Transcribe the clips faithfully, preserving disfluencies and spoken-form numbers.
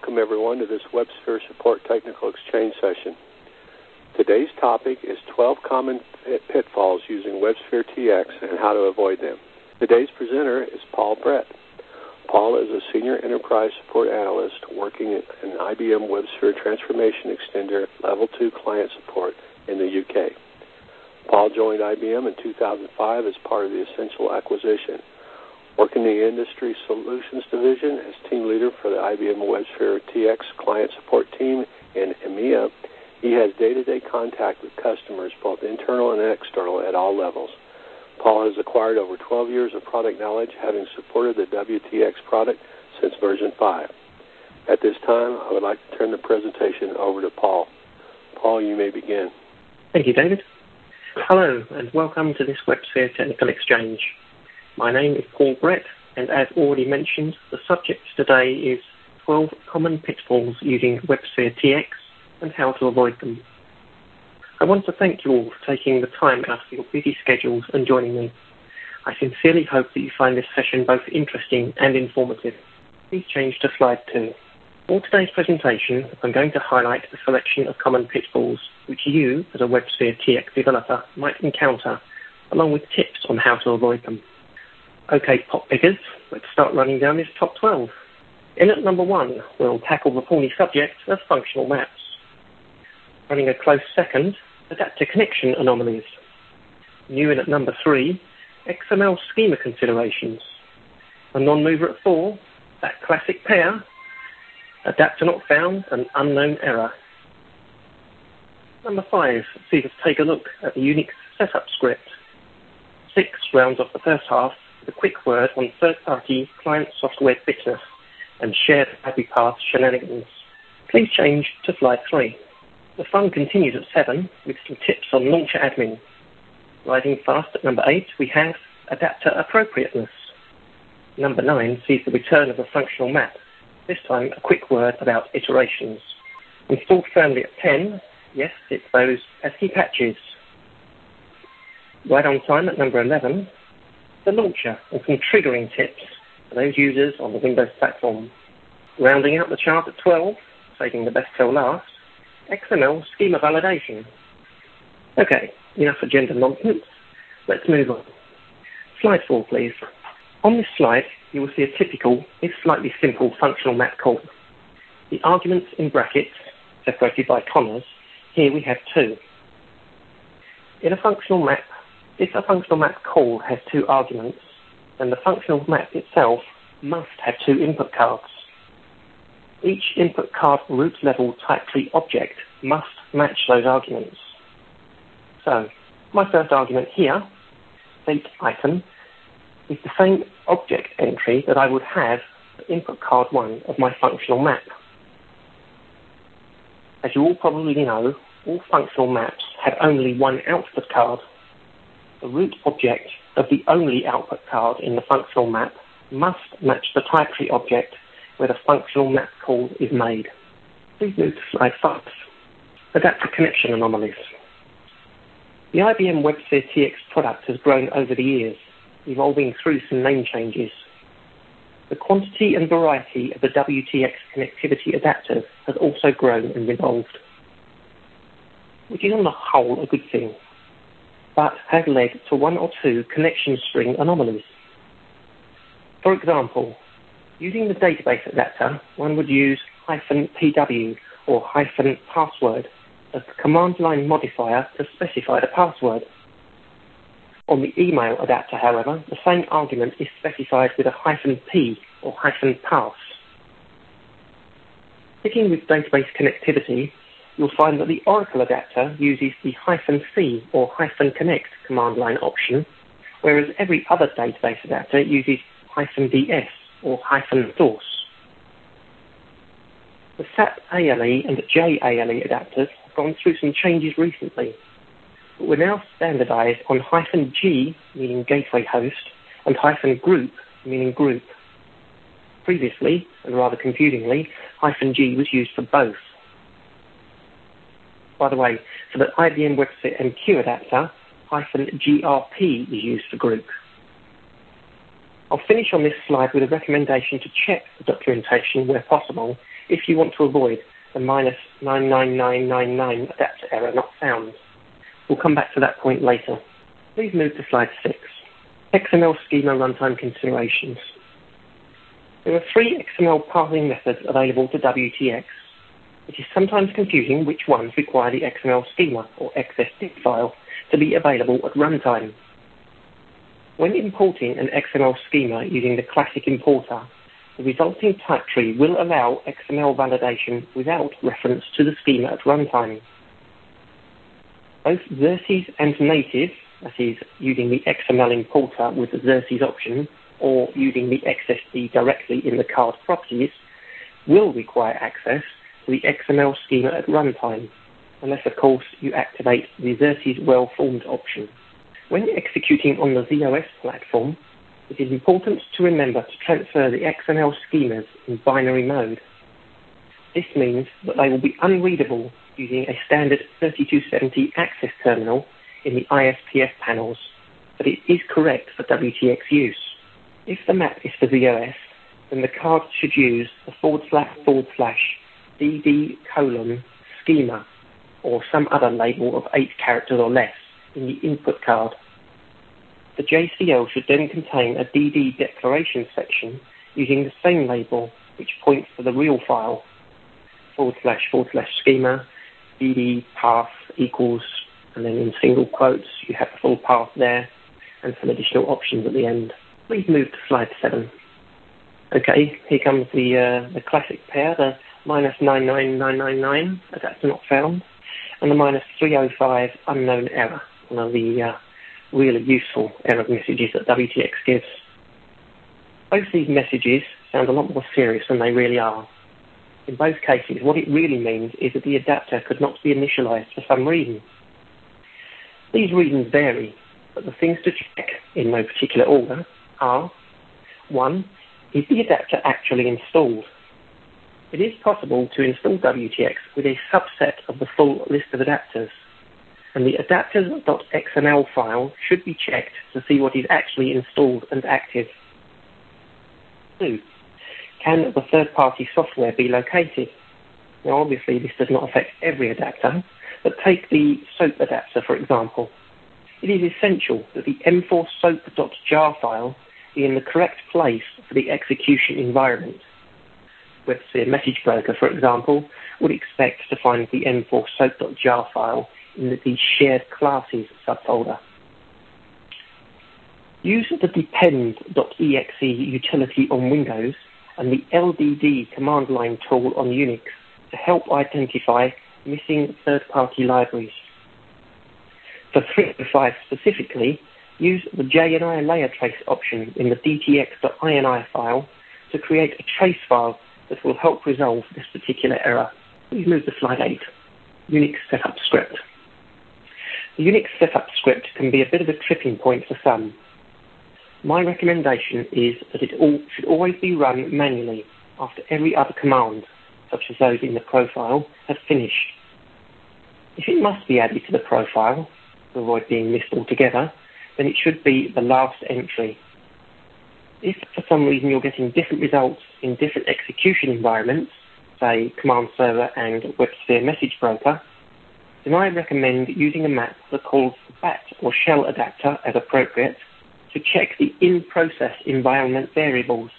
welcome everyone to this WebSphere Support Technical Exchange session. Today's topic is twelve common pitfalls using WebSphere T X and how to avoid them. Today's presenter is Paul Brett. Paul is a Senior Enterprise Support Analyst working in I B M WebSphere Transformation Extender Level two Client Support in the U K. Paul joined I B M in two thousand five as part of the Essential acquisition. Working in the Industry Solutions Division as team leader for the I B M WebSphere T X Client Support Team in EMEA, he has day-to-day contact with customers, both internal and external, at all levels. Paul has acquired over twelve years of product knowledge, having supported the W T X product since version five. At this time, I would like to turn the presentation over to Paul. Paul, you may begin. Thank you, David. Hello, and welcome to this WebSphere Technical Exchange. My name is Paul Brett, and as already mentioned, the subject today is twelve common pitfalls using WebSphere T X and how to avoid them. I want to thank you all for taking the time out of your busy schedules and joining me. I sincerely hope that you find this session both interesting and informative. Please change to slide two. For today's presentation, I'm going to highlight a selection of common pitfalls which you, as a WebSphere T X developer, might encounter, along with tips on how to avoid them. Okay, pop pickers, let's start running down this top twelve. In at number one, we'll tackle the thorny subject of functional maps. Running a close second, adapter connection anomalies. New in at number three, X M L schema considerations. A non-mover at four, that classic pair, adapter not found, an unknown error. Number five sees us take a look at the Unix setup script. Six rounds off the first half with a quick word on third-party client software business and shared happy path shenanigans. Please change to slide three. The fun continues at seven with some tips on launcher admin. Rising fast at number eight, we have adapter appropriateness. Number nine sees the return of a functional map, this time a quick word about iterations. Installed firmly at ten, yes, it's those pesky patches. Right on time at number eleven, the launcher and some triggering tips for those users on the Windows platform. Rounding out the chart at twelve, saving the best till last, X M L schema validation. Okay, enough agenda nonsense. Let's move on. Slide four, please. On this slide, you will see a typical, if slightly simple, functional map call. The arguments in brackets, separated by commas, here we have two. In a functional map, if a functional map call has two arguments, then the functional map itself must have two input cards. Each input card root level type tree object must match those arguments. So, my first argument here, date item, is the same object entry that I would have for input card one of my functional map. As you all probably know, all functional maps have only one output card. The root object of the only output card in the functional map must match the type tree object where the functional map call is made. Please move to slide five. Adapter connection anomalies. The I B M WebSphere T X product has grown over the years, evolving through some name changes. The quantity and variety of the W T X connectivity adapters has also grown and evolved, which is on the whole a good thing, but has led to one or two connection string anomalies. For example, using the database adapter, one would use hyphen P W or hyphen password as the command line modifier to specify the password. On the email adapter, however, the same argument is specified with a hyphen P or hyphen pass. Sticking with database connectivity, you'll find that the Oracle adapter uses the hyphen C or hyphen connect command line option, whereas every other database adapter uses hyphen D S or hyphen source. The S A P A L E and J A L E adapters have gone through some changes recently, but we're now standardized on hyphen G, meaning gateway host, and hyphen group, meaning group. Previously, and rather confusingly, hyphen G was used for both. By the way, for the I B M WebSphere M Q adapter, hyphen G R P is used for group. I'll finish on this slide with a recommendation to check the documentation where possible if you want to avoid the minus nine nine nine nine nine adapter error not found. We'll come back to that point later. Please move to slide six. X M L schema runtime considerations. There are three X M L parsing methods available to W T X. It is sometimes confusing which ones require the X M L schema, or X S D file, to be available at runtime. When importing an X M L schema using the classic importer, the resulting type tree will allow X M L validation without reference to the schema at runtime. Both Xerces and native, that is, using the X M L importer with the Xerces option, or using the X S D directly in the card properties, will require access to the X M L schema at runtime, unless, of course, you activate the Xerces well-formed option. When executing on the Z O S platform, it is important to remember to transfer the X M L schemas in binary mode. This means that they will be unreadable using a standard thirty-two seventy access terminal in the I S P F panels, but it is correct for W T X use. If the map is for Z O S, then the card should use the forward slash forward slash D D colon schema or some other label of eight characters or less in the input card. The J C L should then contain a D D declaration section using the same label, which points to the real file, forward slash forward slash schema, D D path equals, and then in single quotes, you have the full path there, and some additional options at the end. Please move to slide seven. Okay, here comes the uh, the classic pair, the minus nine nine nine nine nine, adapter not found, and the minus three oh five unknown error, one of the uh, really useful error messages that W T X gives. Both these messages sound a lot more serious than they really are. In both cases, what it really means is that the adapter could not be initialized for some reason. These reasons vary, but the things to check, in no particular order, are: one, is the adapter actually installed? It is possible to install W T X with a subset of the full list of adapters, and the adapters.xml file should be checked to see what is actually installed and active. Two, can the third-party software be located? Now, obviously, this does not affect every adapter, but take the SOAP adapter, for example. It is essential that the m four soap.jar file be in the correct place for the execution environment. WebSphere Message Broker, for example, would expect to find the m four soap.jar file in the shared classes subfolder. Use the depend.exe utility on Windows and the L D D command line tool on Unix to help identify missing third-party libraries. For three oh five specifically, use the J N I layer trace option in the d t x dot I N I file to create a trace file that will help resolve this particular error. Please move to slide eight, Unix setup script. The Unix setup script can be a bit of a tripping point for some. My recommendation is that it all should always be run manually after every other command, such as those in the profile, have finished. If it must be added to the profile, to avoid being missed altogether, then it should be the last entry. If for some reason you're getting different results in different execution environments, say command server and WebSphere Message Broker, then I recommend using a map that calls the bat or shell adapter as appropriate to check the in-process environment variables.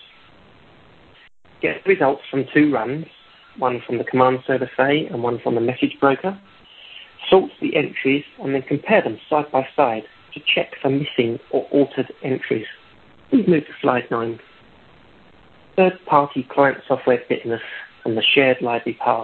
Get results from two runs, one from the command server, say, and one from the message broker. Sort the entries and then compare them side by side to check for missing or altered entries. Please move to slide nine. Third-party client software fitness and the shared library path.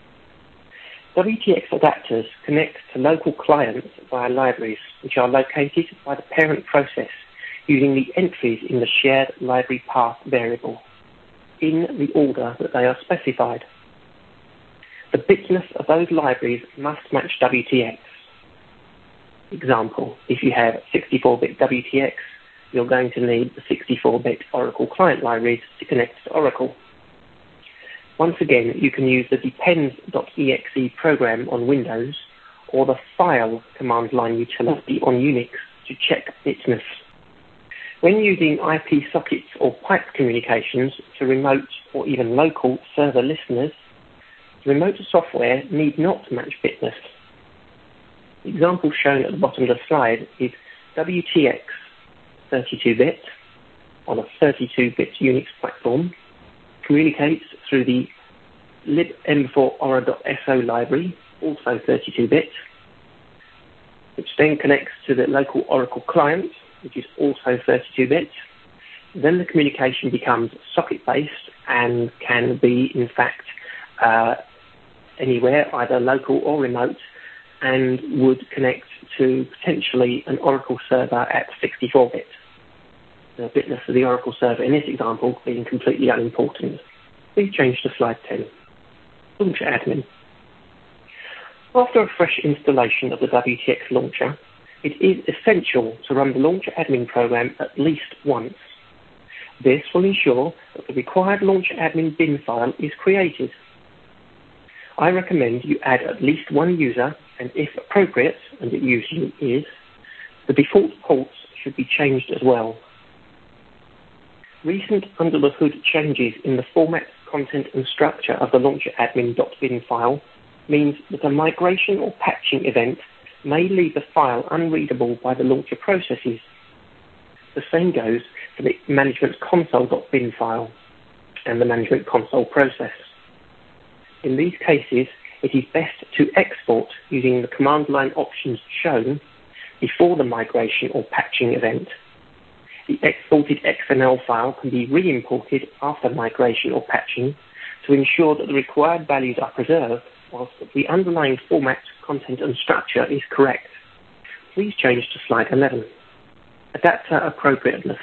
W T X adapters connect to local clients via libraries, which are located by the parent process using the entries in the shared library path variable, in the order that they are specified. The bitness of those libraries must match W T X. Example, if you have sixty-four bit W T X, you're going to need the sixty-four bit Oracle client libraries to connect to Oracle. Once again, you can use the depend.exe program on Windows or the file command line utility on Unix to check bitness. When using I P sockets or pipe communications to remote or even local server listeners, remote software need not match bitness. The example shown at the bottom of the slide is W T X thirty-two bit on a thirty-two bit Unix platform, communicates through the lib m four aura.so library, also thirty-two bit, which then connects to the local Oracle client, which is also thirty-two bit. Then the communication becomes socket-based and can be, in fact, uh, anywhere, either local or remote, and would connect to potentially an Oracle server at sixty-four bit. The bitness of the Oracle server in this example being completely unimportant. Please change to slide ten. Launcher admin. After a fresh installation of the W T X launcher, it is essential to run the launcher admin program at least once. This will ensure that the required launcher admin bin file is created. I recommend you add at least one user, and if appropriate, and it usually is, the default ports should be changed as well. Recent under-the-hood changes in the format, content, and structure of the launcher admin.bin file means that a migration or patching event may leave the file unreadable by the launcher processes. The same goes for the management console.bin file and the management console process. In these cases, it is best to export using the command line options shown before the migration or patching event. The exported X M L file can be re-imported after migration or patching to ensure that the required values are preserved whilst the underlying format, content and structure is correct. Please change to slide eleven. Adapter appropriateness.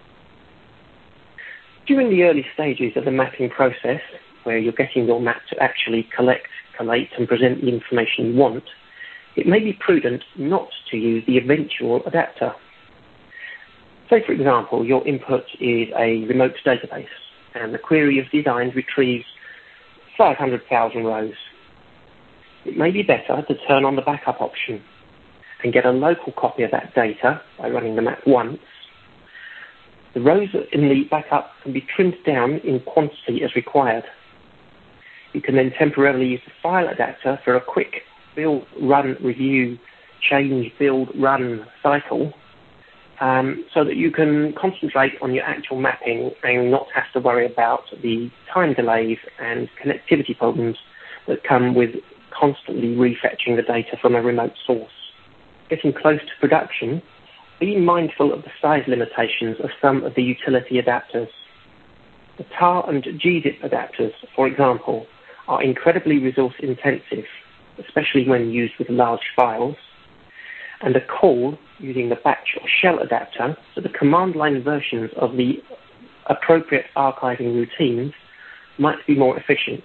During the early stages of the mapping process, where you're getting your map to actually collect, collate and present the information you want, it may be prudent not to use the eventual adapter. Say, for example, your input is a remote database, and the query you've designed retrieves five hundred thousand rows. It may be better to turn on the backup option and get a local copy of that data by running the map once. The rows in the backup can be trimmed down in quantity as required. You can then temporarily use the file adapter for a quick build, run, review, change, build, run cycle, um, so that you can concentrate on your actual mapping and not have to worry about the time delays and connectivity problems that come with constantly refetching the data from a remote source. Getting close to production, be mindful of the size limitations of some of the utility adapters. The tar and G zip adapters, for example, are incredibly resource intensive, especially when used with large files, and a call using the batch or shell adapter to the command line versions of the appropriate archiving routines might be more efficient.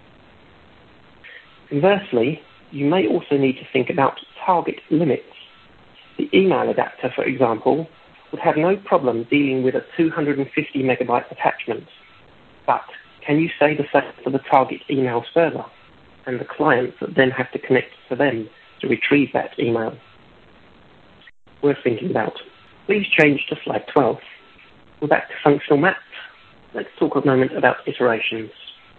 Conversely, you may also need to think about target limits. The email adapter, for example, would have no problem dealing with a two hundred fifty megabyte attachment. But can you say the same for the target email server and the clients that then have to connect to them to retrieve that email? Worth thinking about. Please change to slide twelve. We're back to functional maps. Let's talk a moment about iterations.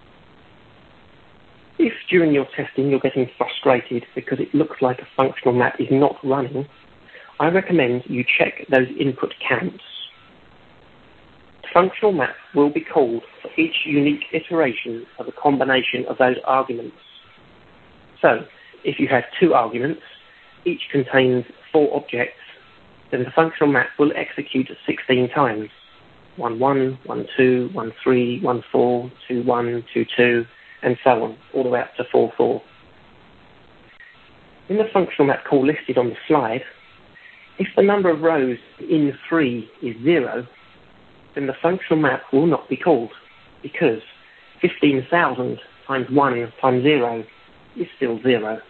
If during your testing you're getting frustrated because it looks like a functional map is not running, I recommend you check those input counts. The functional map will be called for each unique iteration of a combination of those arguments. So, if you have two arguments, each contains four objects, then the functional map will execute sixteen times. one one, one two, one three, one four, two one, two two, and so on, all the way up to four four. In the functional map call listed on the slide, if the number of rows in three is zero, then the functional map will not be called, because fifteen thousand times one times zero is still zero.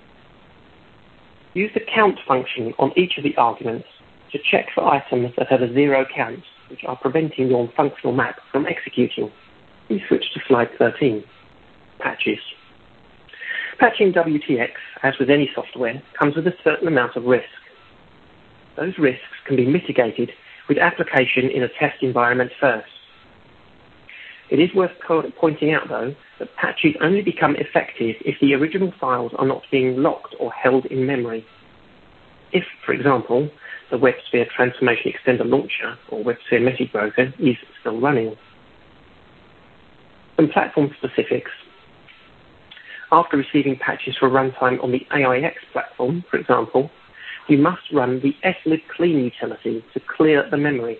Use the count function on each of the arguments to check for items that have a zero count, which are preventing your functional map from executing. Please switch to slide thirteen. Patches. Patching W T X, as with any software, comes with a certain amount of risk. Those risks can be mitigated with application in a test environment first. It is worth pointing out, though, that patches only become effective if the original files are not being locked or held in memory. If, for example, the WebSphere Transformation Extender Launcher or WebSphere Message Broker is still running. Some platform specifics. After receiving patches for runtime on the A I X platform, for example, you must run the slibclean utility to clear the memory.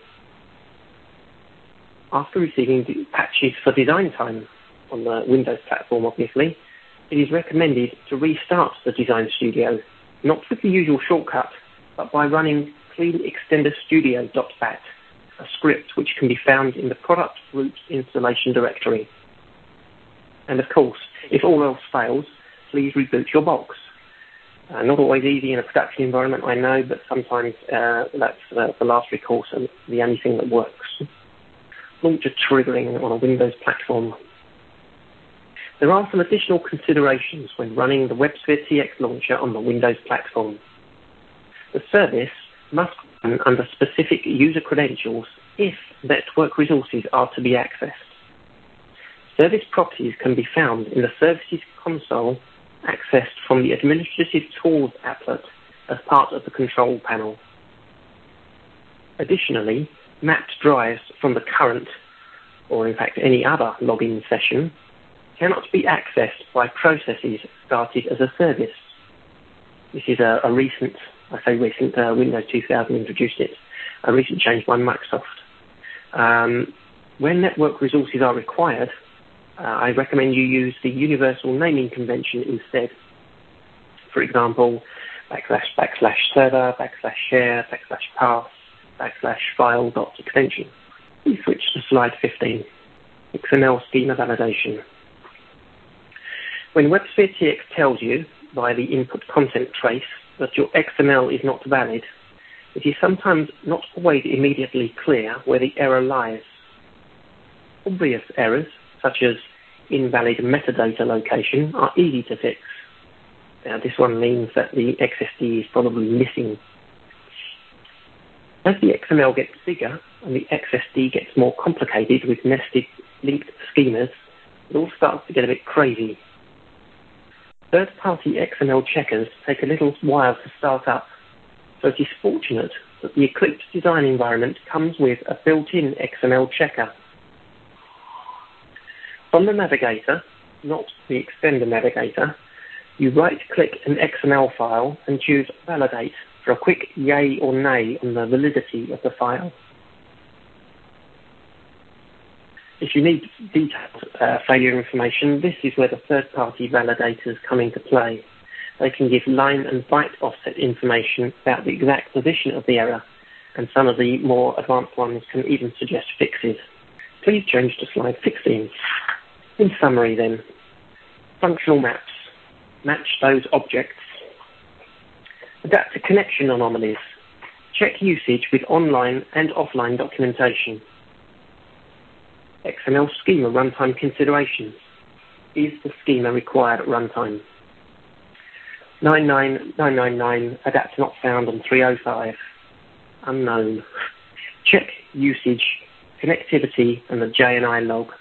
After receiving the patches for design time on the Windows platform, obviously, it is recommended to restart the Design Studio, not with the usual shortcut, but by running clean extender studio.bat, a script which can be found in the product root installation directory. And of course, if all else fails, please reboot your box. Uh, not always easy in a production environment, I know, but sometimes uh, that's uh, the last recourse and the only thing that works. Launcher triggering on a Windows platform. There are some additional considerations when running the WebSphere T X launcher on the Windows platform. The service must run under specific user credentials if network resources are to be accessed. Service properties can be found in the Services console accessed from the Administrative Tools applet as part of the control panel. Additionally, mapped drives from the current, or in fact any other login session, cannot be accessed by processes started as a service. This is a, a recent, I say recent, uh, Windows two thousand introduced it, a recent change by Microsoft. Um, when network resources are required, uh, I recommend you use the universal naming convention instead. For example, backslash backslash server, backslash share, backslash path, backslash file dot extension. Please switch to slide fifteen, X M L schema validation. When WebSphere T X tells you by the input content trace that your X M L is not valid, it is sometimes not always immediately clear where the error lies. Obvious errors, such as invalid metadata location, are easy to fix. Now, this one means that the X S D is probably missing. As the X M L gets bigger and the X S D gets more complicated with nested linked schemas, it all starts to get a bit crazy. Third-party X M L checkers take a little while to start up, so it is fortunate that the Eclipse design environment comes with a built-in X M L checker. From the navigator, not the extender navigator, you right-click an X M L file and choose Validate for a quick yay or nay on the validity of the file. If you need detailed uh, failure information, this is where the third-party validators come into play. They can give line and byte offset information about the exact position of the error, and some of the more advanced ones can even suggest fixes. Please change to slide sixteen. In summary then, functional maps. Match those objects. Adapt to connection anomalies. Check usage with online and offline documentation. X M L schema runtime considerations. Is the schema required at runtime? nine nine nine nine nine, adapt not found on three oh five. Unknown. Check usage, connectivity, and the J N I log.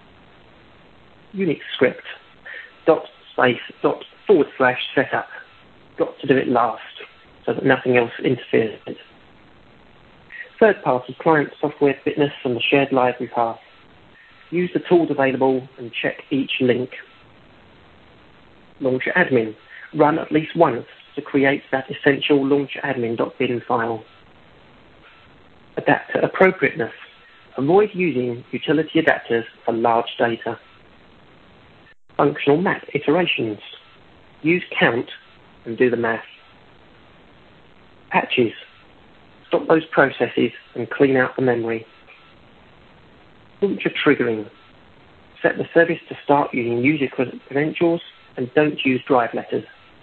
Unix script. Dot space dot forward slash setup. Got to do it last so that nothing else interferes with it. Third-party client software fitness and the shared library path. Use the tools available and check each link. Launcher admin. Run at least once to create that essential launcheradmin.bin file. Adapt to appropriateness. Avoid using utility adapters for large data. Functional map iterations. Use count and do the math. Patches. Stop those processes and clean out the memory. Launcher triggering. Set the service to start using user credentials and don't use drive letters.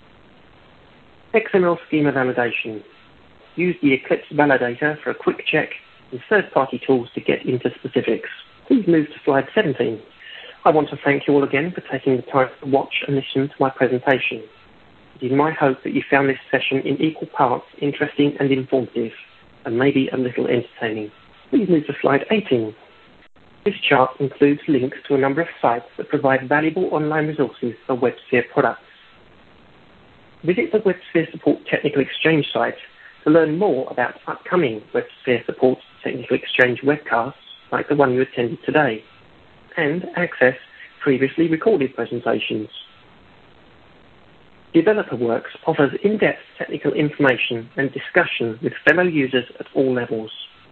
X M L schema validation. Use the Eclipse validator for a quick check and third-party tools to get into specifics. Please move to slide seventeen. I want to thank you all again for taking the time to watch and listen to my presentation. It is my hope that you found this session in equal parts interesting and informative, and maybe a little entertaining. Please move to slide eighteen. This chart includes links to a number of sites that provide valuable online resources for WebSphere products. Visit the WebSphere Support Technical Exchange site to learn more about upcoming WebSphere Support Technical Exchange webcasts like the one you attended today, and access previously recorded presentations. DeveloperWorks offers in-depth technical information and discussion with fellow users at all levels.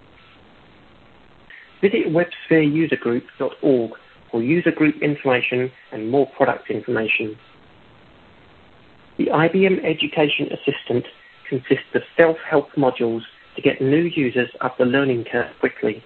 Visit websphere user group dot org for user group information and more product information. The I B M Education Assistant consists of self-help modules to get new users up the learning curve quickly.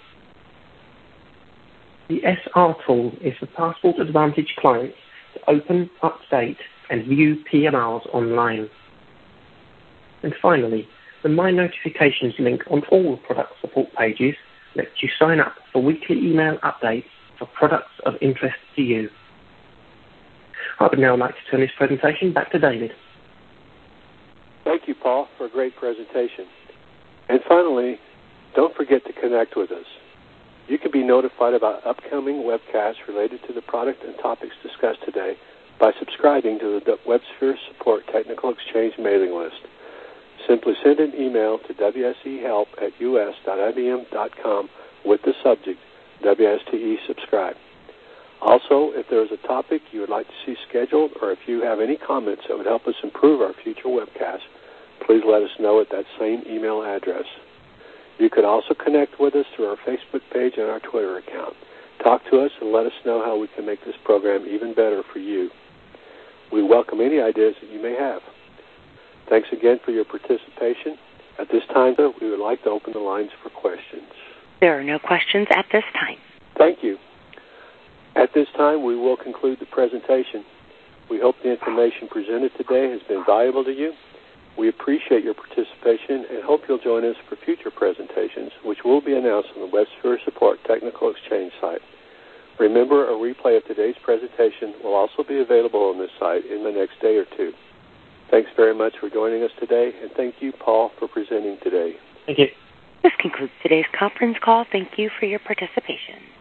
The S R tool is for Passport Advantage clients to open, update, and view P M Rs online. And finally, the My Notifications link on all product support pages lets you sign up for weekly email updates for products of interest to you. I would now like to turn this presentation back to David. Thank you, Paul, for a great presentation. And finally, don't forget to connect with us. You can be notified about upcoming webcasts related to the product and topics discussed today by subscribing to the WebSphere Support Technical Exchange mailing list. Simply send an email to w s e help at u s dot i b m dot com with the subject W S T E subscribe. Also, if there is a topic you would like to see scheduled, or if you have any comments that would help us improve our future webcasts, please let us know at that same email address. You can also connect with us through our Facebook page and our Twitter account. Talk to us and let us know how we can make this program even better for you. We welcome any ideas that you may have. Thanks again for your participation. At this time, though, we would like to open the lines for questions. There are no questions at this time. Thank you. At this time, we will conclude the presentation. We hope the information presented today has been valuable to you. We appreciate your participation and hope you'll join us for future presentations, which will be announced on the WebSphere Support Technical Exchange site. Remember, a replay of today's presentation will also be available on this site in the next day or two. Thanks very much for joining us today, and thank you, Paul, for presenting today. Thank you. This concludes today's conference call. Thank you for your participation.